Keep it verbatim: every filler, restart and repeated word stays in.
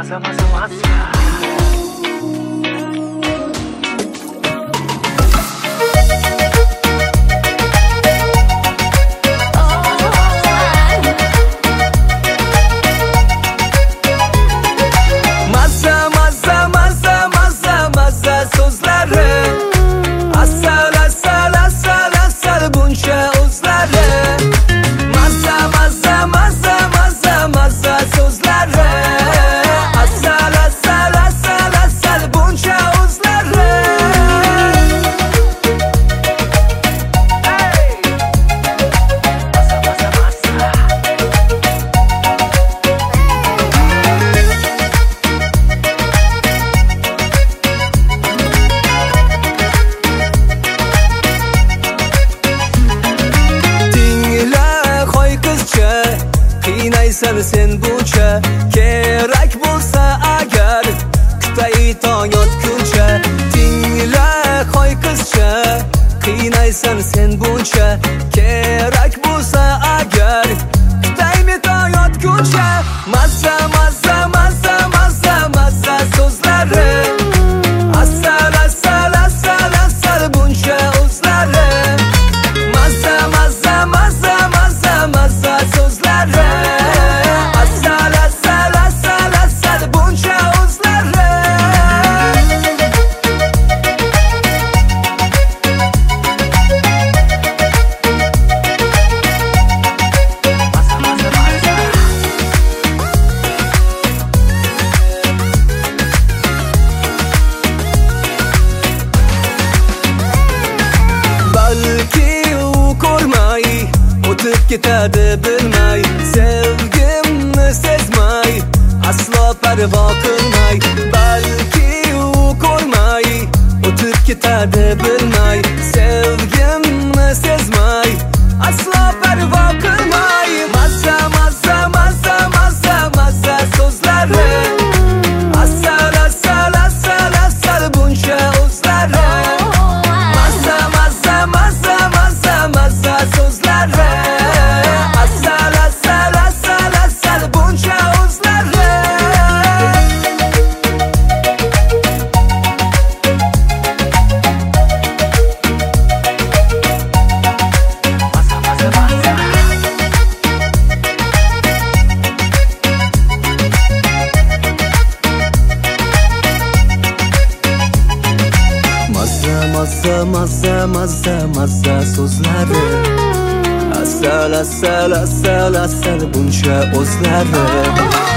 maza maza maza. Qiynaysan sen buncha, kerak bo'lsa agar kutay tong yotguncha. Tingla qo'y qizcha, qiynaysan sen buncha, kerak bo'lsa agar kutaymi tong yotguncha. Mazza mazza mazza mazza mazza so'zlari, asal asal asal asal buncha o'zlari. Mazza mazza mazza mazza mazza so'zlari, asal asal asal asal buncha o'zlari. Maza maza maza. Balki u ko'rmay o'tib ketadi bilmay, sevgimni sezmay aslo parvo qilmay. Balki u ko'rmay o'tib ketadi bilmay, sevgimni sezmay aslo parvo qilmay. Mazza mazza mazza mazza mazza so'zlari, asal asal asal asal buncha o'zlari. Mazza mazza mazza mazza mazza so'zlari, asal asal asal asal buncha o'zlari. Maza maza maza. Mazza mazza mazza mazza mazza so'zlari, asal asal asal asal buncha o'zlari.